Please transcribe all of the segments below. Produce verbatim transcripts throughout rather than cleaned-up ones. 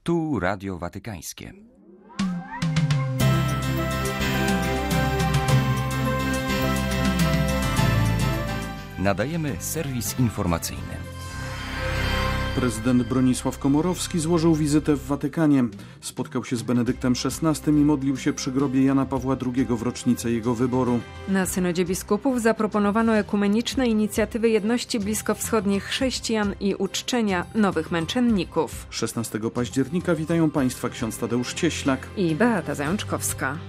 Tu Radio Watykańskie. Nadajemy serwis informacyjny. Prezydent Bronisław Komorowski złożył wizytę w Watykanie. Spotkał się z Benedyktem szesnastym i modlił się przy grobie Jana Pawła drugiego w rocznicę jego wyboru. Na synodzie biskupów zaproponowano ekumeniczne inicjatywy jedności bliskowschodnich chrześcijan i uczczenia nowych męczenników. szesnastego października witają Państwa ksiądz Tadeusz Cieślak i Beata Zajączkowska.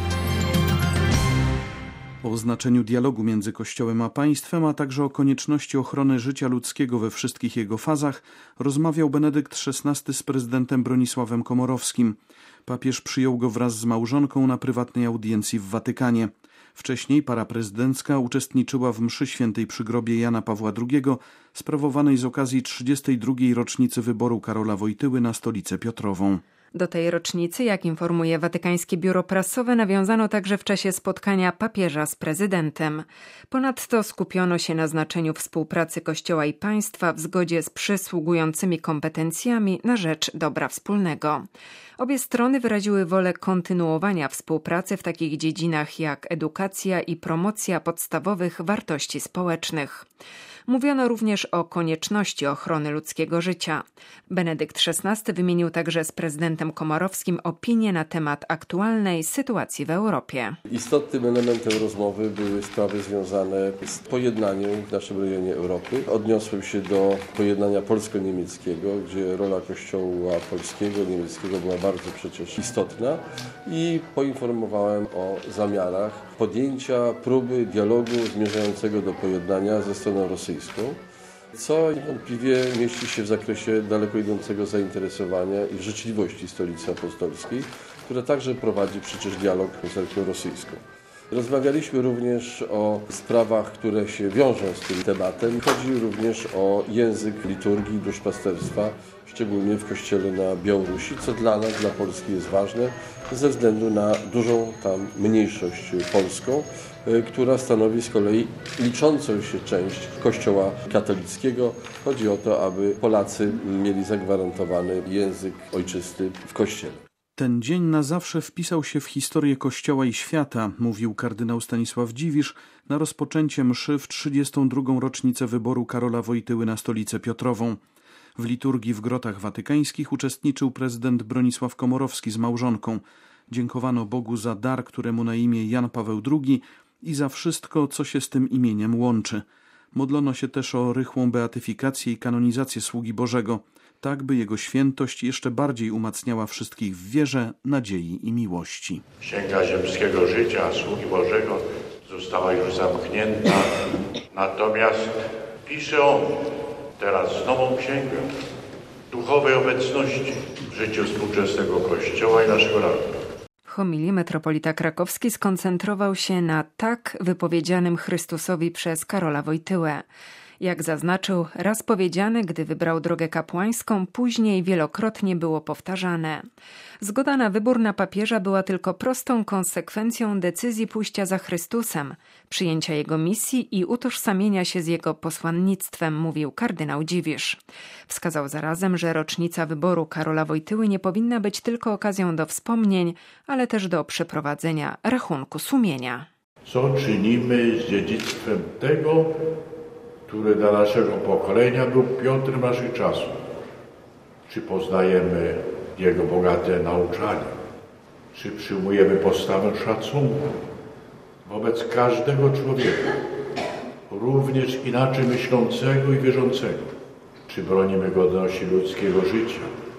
O znaczeniu dialogu między Kościołem a państwem, a także o konieczności ochrony życia ludzkiego we wszystkich jego fazach rozmawiał Benedykt szesnasty z prezydentem Bronisławem Komorowskim. Papież przyjął go wraz z małżonką na prywatnej audiencji w Watykanie. Wcześniej para prezydencka uczestniczyła w mszy świętej przy grobie Jana Pawła drugiego, sprawowanej z okazji trzydziestej drugiej rocznicy wyboru Karola Wojtyły na stolicę Piotrową. Do tej rocznicy, jak informuje Watykańskie Biuro Prasowe, nawiązano także w czasie spotkania papieża z prezydentem. Ponadto skupiono się na znaczeniu współpracy Kościoła i państwa w zgodzie z przysługującymi kompetencjami na rzecz dobra wspólnego. Obie strony wyraziły wolę kontynuowania współpracy w takich dziedzinach jak edukacja i promocja podstawowych wartości społecznych. Mówiono również o konieczności ochrony ludzkiego życia. Benedykt szesnasty wymienił także z prezydentem Komorowskim opinię na temat aktualnej sytuacji w Europie. Istotnym elementem rozmowy były sprawy związane z pojednaniem w naszym rejonie Europy. Odniosłem się do pojednania polsko-niemieckiego, gdzie rola Kościoła polskiego, niemieckiego była bardzo przecież istotna i poinformowałem o zamiarach podjęcia próby dialogu zmierzającego do pojednania ze stroną rosyjską, co niewątpliwie mieści się w zakresie daleko idącego zainteresowania i życzliwości Stolicy Apostolskiej, która także prowadzi przecież dialog z cerkwią rosyjską. Rozmawialiśmy również o sprawach, które się wiążą z tym tematem. Chodzi również o język liturgii, duszpasterstwa, szczególnie w kościele na Białorusi, co dla nas, dla Polski jest ważne, ze względu na dużą tam mniejszość polską, która stanowi z kolei liczącą się część Kościoła katolickiego. Chodzi o to, aby Polacy mieli zagwarantowany język ojczysty w Kościele. Ten dzień na zawsze wpisał się w historię Kościoła i świata, mówił kardynał Stanisław Dziwisz na rozpoczęcie mszy w trzydziestą drugą rocznicę wyboru Karola Wojtyły na stolicę Piotrową. W liturgii w Grotach Watykańskich uczestniczył prezydent Bronisław Komorowski z małżonką. Dziękowano Bogu za dar, któremu na imię Jan Paweł drugi i za wszystko, co się z tym imieniem łączy. Modlono się też o rychłą beatyfikację i kanonizację sługi Bożego, tak by jego świętość jeszcze bardziej umacniała wszystkich w wierze, nadziei i miłości. Księga ziemskiego życia sługi Bożego została już zamknięta, natomiast pisze on teraz nową księgę duchowej obecności w życiu współczesnego Kościoła i naszego narodu. W homilii metropolita krakowski skoncentrował się na tak wypowiedzianym Chrystusowi przez Karola Wojtyłę. Jak zaznaczył, raz powiedziane, gdy wybrał drogę kapłańską, później wielokrotnie było powtarzane. Zgoda na wybór na papieża była tylko prostą konsekwencją decyzji pójścia za Chrystusem, przyjęcia jego misji i utożsamienia się z jego posłannictwem, mówił kardynał Dziwisz. Wskazał zarazem, że rocznica wyboru Karola Wojtyły nie powinna być tylko okazją do wspomnień, ale też do przeprowadzenia rachunku sumienia. Co czynimy z dziedzictwem tego, który dla naszego pokolenia był Piotrem naszych czasów? Czy poznajemy jego bogate nauczanie? Czy przyjmujemy postawę szacunku wobec każdego człowieka, również inaczej myślącego i wierzącego? Czy bronimy godności ludzkiego życia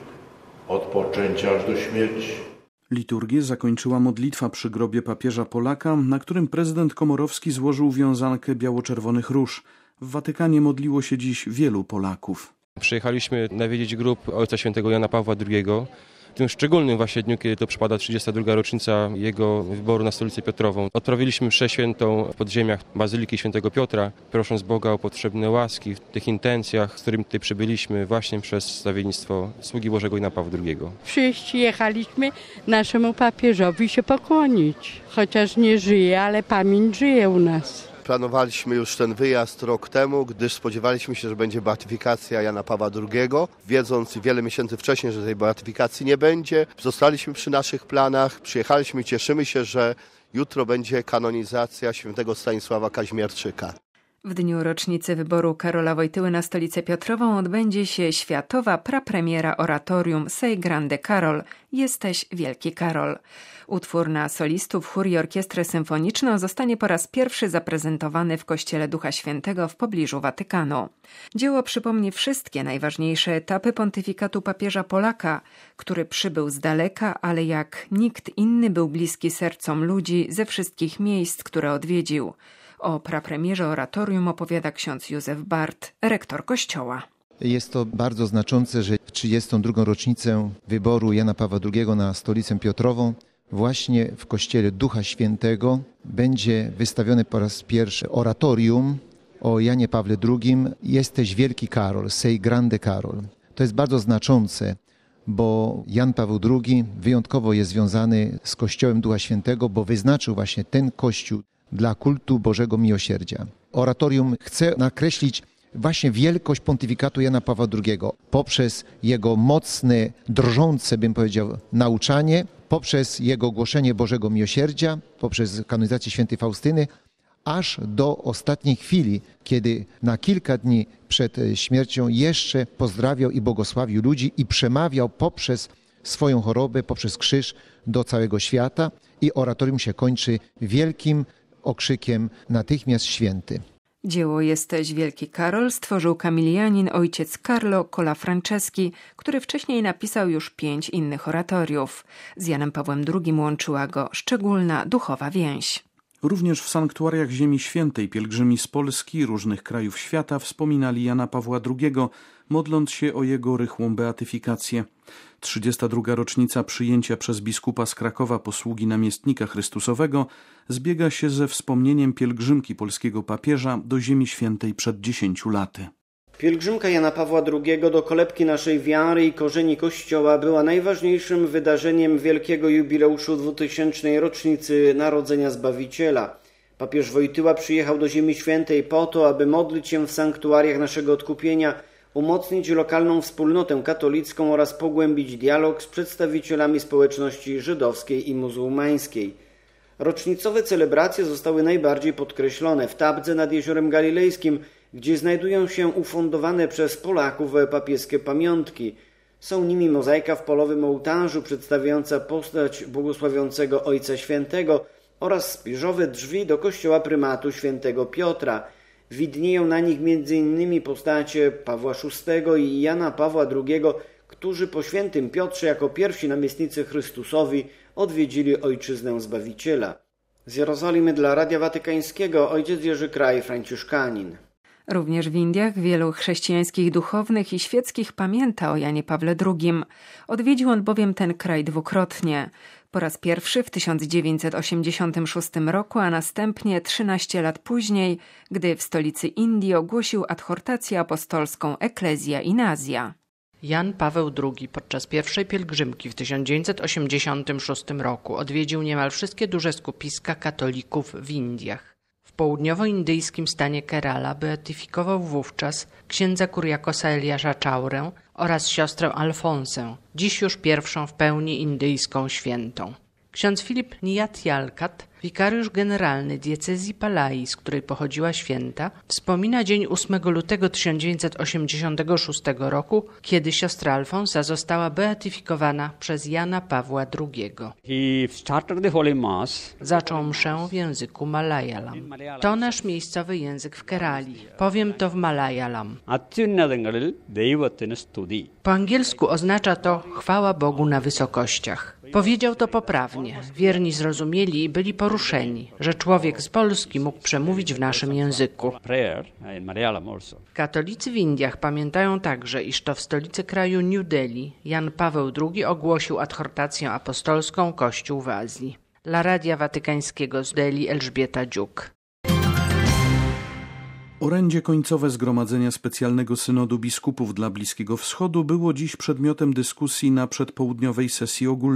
od poczęcia aż do śmierci? Liturgię zakończyła modlitwa przy grobie papieża Polaka, na którym prezydent Komorowski złożył wiązankę biało-czerwonych róż. W Watykanie modliło się dziś wielu Polaków. Przyjechaliśmy nawiedzić grób ojca świętego Jana Pawła drugiego. W tym szczególnym właśnie dniu, kiedy to przypada trzydziesta druga rocznica jego wyboru na stolicę Piotrową. Odprawiliśmy mszę świętą w podziemiach Bazyliki Świętego Piotra, prosząc Boga o potrzebne łaski w tych intencjach, z którymi tutaj przybyliśmy właśnie przez stawiennictwo sługi Bożego Jana Pawła drugiego. Przyjechaliśmy naszemu papieżowi się pokłonić. Chociaż nie żyje, ale pamięć żyje u nas. Planowaliśmy już ten wyjazd rok temu, gdyż spodziewaliśmy się, że będzie beatyfikacja Jana Pawła drugiego. Wiedząc wiele miesięcy wcześniej, że tej beatyfikacji nie będzie, zostaliśmy przy naszych planach, przyjechaliśmy i cieszymy się, że jutro będzie kanonizacja świętego Stanisława Kaźmierczyka. W dniu rocznicy wyboru Karola Wojtyły na Stolicę Piotrową odbędzie się światowa prapremiera oratorium Sei Grande Karol – Jesteś Wielki Karol. Utwór na solistów, chór i orkiestrę symfoniczną zostanie po raz pierwszy zaprezentowany w Kościele Ducha Świętego w pobliżu Watykanu. Dzieło przypomni wszystkie najważniejsze etapy pontyfikatu papieża Polaka, który przybył z daleka, ale jak nikt inny był bliski sercom ludzi ze wszystkich miejsc, które odwiedził. O prapremierze oratorium opowiada ksiądz Józef Bart, rektor kościoła. Jest to bardzo znaczące, że w trzydziestą drugą rocznicę wyboru Jana Pawła drugiego na Stolicę Piotrową właśnie w Kościele Ducha Świętego będzie wystawione po raz pierwszy oratorium o Janie Pawle drugim Jesteś Wielki Karol, Sei Grande Karol. To jest bardzo znaczące, bo Jan Paweł drugi wyjątkowo jest związany z Kościołem Ducha Świętego, bo wyznaczył właśnie ten Kościół dla kultu Bożego Miłosierdzia. Oratorium chce nakreślić właśnie wielkość pontyfikatu Jana Pawła drugiego poprzez jego mocne, drżące, bym powiedział, nauczanie, poprzez jego głoszenie Bożego Miłosierdzia, poprzez kanonizację świętej Faustyny, aż do ostatniej chwili, kiedy na kilka dni przed śmiercią jeszcze pozdrawiał i błogosławił ludzi i przemawiał poprzez swoją chorobę, poprzez krzyż do całego świata i oratorium się kończy wielkim okrzykiem Natychmiast święty. Dzieło Jesteś Wielki Karol stworzył kamilianin ojciec Carlo Colafranceschi, który wcześniej napisał już pięć innych oratoriów. Z Janem Pawłem drugim łączyła go szczególna duchowa więź. Również w sanktuariach Ziemi Świętej pielgrzymi z Polski i różnych krajów świata wspominali Jana Pawła drugiego, modląc się o jego rychłą beatyfikację. trzydziesta druga rocznica przyjęcia przez biskupa z Krakowa posługi namiestnika Chrystusowego zbiega się ze wspomnieniem pielgrzymki polskiego papieża do Ziemi Świętej przed dziesięciu laty. Pielgrzymka Jana Pawła drugiego do kolebki naszej wiary i korzeni Kościoła była najważniejszym wydarzeniem wielkiego jubileuszu dwutysięcznej rocznicy Narodzenia Zbawiciela. Papież Wojtyła przyjechał do Ziemi Świętej po to, aby modlić się w sanktuariach naszego odkupienia, umocnić lokalną wspólnotę katolicką oraz pogłębić dialog z przedstawicielami społeczności żydowskiej i muzułmańskiej. Rocznicowe celebracje zostały najbardziej podkreślone w Tabdze nad Jeziorem Galilejskim, gdzie znajdują się ufundowane przez Polaków papieskie pamiątki. Są nimi mozaika w polowym ołtarzu przedstawiająca postać błogosławiącego Ojca Świętego oraz spiżowe drzwi do kościoła prymatu świętego Piotra. Widnieją na nich między innymi postacie Pawła szóstego i Jana Pawła drugiego, którzy po świętym Piotrze jako pierwsi namiestnicy Chrystusowi odwiedzili Ojczyznę Zbawiciela. Z Jerozolimy dla Radia Watykańskiego ojciec Jerzy Kraj, franciszkanin. Również w Indiach wielu chrześcijańskich duchownych i świeckich pamięta o Janie Pawle drugim. Odwiedził on bowiem ten kraj dwukrotnie. Po raz pierwszy w tysiąc dziewięćset osiemdziesiątym szóstym roku, a następnie trzynaście lat później, gdy w stolicy Indii ogłosił adhortację apostolską Ecclesia in Asia. Jan Paweł drugi podczas pierwszej pielgrzymki w tysiąc dziewięćset osiemdziesiątym szóstym roku odwiedził niemal wszystkie duże skupiska katolików w Indiach. W południowoindyjskim stanie Kerala beatyfikował wówczas księdza Kuriakosa Eliasza Czaurę oraz siostrę Alfonsę, dziś już pierwszą w pełni indyjską świętą. Ksiądz Filip Niyat-Jalkat, wikariusz generalny diecezji Palai, z której pochodziła święta, wspomina dzień ósmego lutego tysiąc dziewięćset osiemdziesiątego szóstego roku, kiedy siostra Alfonsa została beatyfikowana przez Jana Pawła drugiego. Zaczął mszę w języku Malayalam. To nasz miejscowy język w Kerali. Powiem to w Malayalam. Po angielsku oznacza to chwała Bogu na wysokościach. Powiedział to poprawnie. Wierni zrozumieli i byli poruszeni, że człowiek z Polski mógł przemówić w naszym języku. Katolicy w Indiach pamiętają także, iż to w stolicy kraju New Delhi Jan Paweł drugi ogłosił adhortację apostolską Kościół w Azji. Dla Radia Watykańskiego z Delhi Elżbieta Dziuk. Orędzie końcowe Zgromadzenia Specjalnego Synodu Biskupów dla Bliskiego Wschodu było dziś przedmiotem dyskusji na przedpołudniowej sesji ogólnej.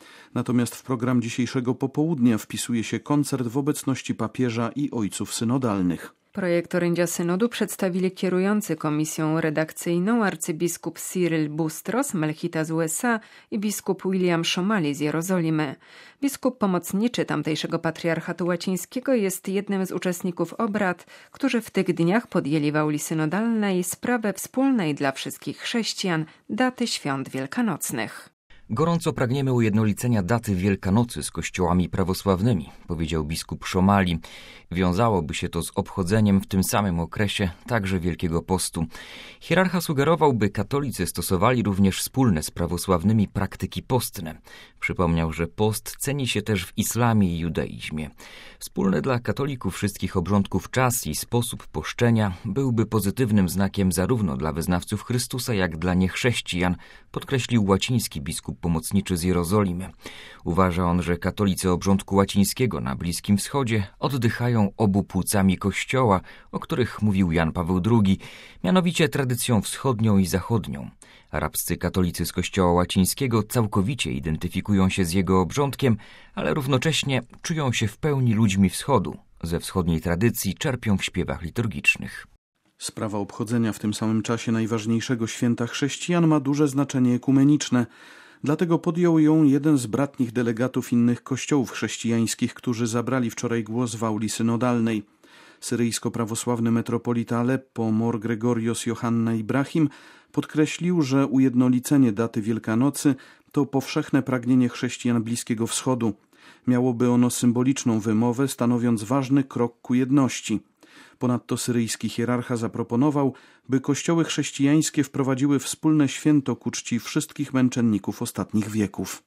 Natomiast w program dzisiejszego popołudnia wpisuje się koncert w obecności papieża i ojców synodalnych. Projekt orędzia synodu przedstawili kierujący komisją redakcyjną arcybiskup Cyril Bustros, Melchita z U S A i biskup William Szomali z Jerozolimy. Biskup pomocniczy tamtejszego patriarchatu łacińskiego jest jednym z uczestników obrad, którzy w tych dniach podjęli w auli synodalnej sprawę wspólnej dla wszystkich chrześcijan daty świąt wielkanocnych. Gorąco pragniemy ujednolicenia daty Wielkanocy z kościołami prawosławnymi, powiedział biskup Szomali. Wiązałoby się to z obchodzeniem w tym samym okresie także Wielkiego Postu. Hierarcha sugerował, by katolicy stosowali również wspólne z prawosławnymi praktyki postne. Przypomniał, że post ceni się też w islamie i judaizmie. Wspólny dla katolików wszystkich obrządków czas i sposób poszczenia byłby pozytywnym znakiem zarówno dla wyznawców Chrystusa, jak dla niechrześcijan, podkreślił łaciński biskup pomocniczy z Jerozolimy. Uważa on, że katolicy obrządku łacińskiego na Bliskim Wschodzie oddychają obu płucami Kościoła, o których mówił Jan Paweł drugi, mianowicie tradycją wschodnią i zachodnią. Arabscy katolicy z Kościoła łacińskiego całkowicie identyfikują się z jego obrządkiem, ale równocześnie czują się w pełni ludźmi wschodu. Ze wschodniej tradycji czerpią w śpiewach liturgicznych. Sprawa obchodzenia w tym samym czasie najważniejszego święta chrześcijan ma duże znaczenie ekumeniczne. Dlatego podjął ją jeden z bratnich delegatów innych kościołów chrześcijańskich, którzy zabrali wczoraj głos w auli synodalnej. Syryjsko-prawosławny metropolita Aleppo, Mor Gregorios Johanna Ibrahim, podkreślił, że ujednolicenie daty Wielkanocy to powszechne pragnienie chrześcijan Bliskiego Wschodu. Miałoby ono symboliczną wymowę, stanowiąc ważny krok ku jedności. Ponadto syryjski hierarcha zaproponował, by kościoły chrześcijańskie wprowadziły wspólne święto ku czci wszystkich męczenników ostatnich wieków.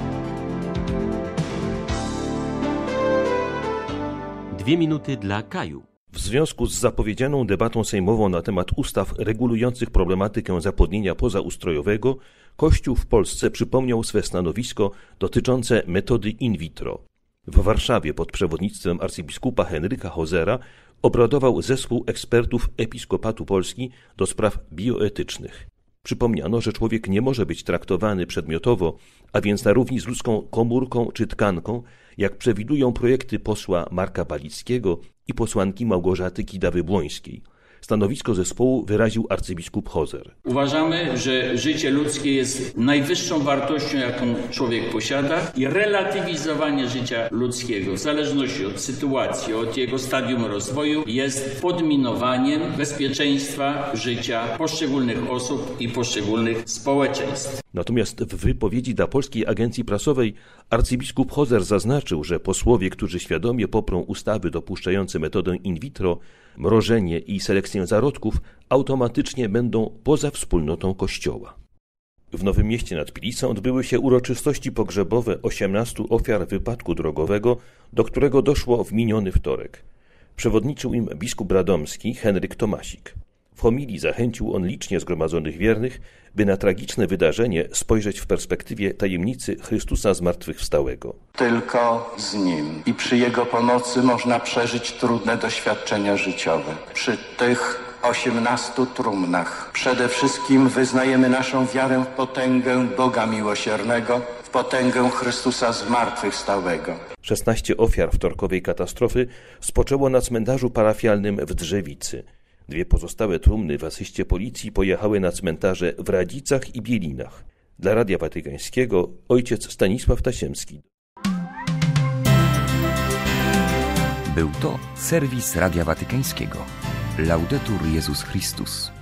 Dwie minuty dla Kaju. W związku z zapowiedzianą debatą sejmową na temat ustaw regulujących problematykę zapłodnienia pozaustrojowego, Kościół w Polsce przypomniał swe stanowisko dotyczące metody in vitro. W Warszawie pod przewodnictwem arcybiskupa Henryka Hozera obradował zespół ekspertów Episkopatu Polski do spraw bioetycznych. Przypomniano, że człowiek nie może być traktowany przedmiotowo, a więc na równi z ludzką komórką czy tkanką, jak przewidują projekty posła Marka Balickiego i posłanki Małgorzaty Kidawy-Błońskiej. Stanowisko zespołu wyraził arcybiskup Hozer. Uważamy, że życie ludzkie jest najwyższą wartością, jaką człowiek posiada i relatywizowanie życia ludzkiego w zależności od sytuacji, od jego stadium rozwoju jest podminowaniem bezpieczeństwa życia poszczególnych osób i poszczególnych społeczeństw. Natomiast w wypowiedzi dla Polskiej Agencji Prasowej arcybiskup Hozer zaznaczył, że posłowie, którzy świadomie poprą ustawy dopuszczające metodę in vitro, mrożenie i selekcję zarodków, automatycznie będą poza wspólnotą Kościoła. W Nowym Mieście nad Pilisą odbyły się uroczystości pogrzebowe osiemnastu ofiar wypadku drogowego, do którego doszło w miniony wtorek. Przewodniczył im biskup radomski Henryk Tomasik. W homilii zachęcił on licznie zgromadzonych wiernych, by na tragiczne wydarzenie spojrzeć w perspektywie tajemnicy Chrystusa zmartwychwstałego. Tylko z Nim i przy Jego pomocy można przeżyć trudne doświadczenia życiowe. Przy tych osiemnastu trumnach przede wszystkim wyznajemy naszą wiarę w potęgę Boga Miłosiernego, w potęgę Chrystusa zmartwychwstałego. szesnaście ofiar wtorkowej katastrofy spoczęło na cmentarzu parafialnym w Drzewicy. Dwie pozostałe trumny w asyście policji pojechały na cmentarze w Radzicach i Bielinach. Dla Radia Watykańskiego ojciec Stanisław Tasiemski. Był to serwis Radia Watykańskiego. Laudetur Jezus Chrystus.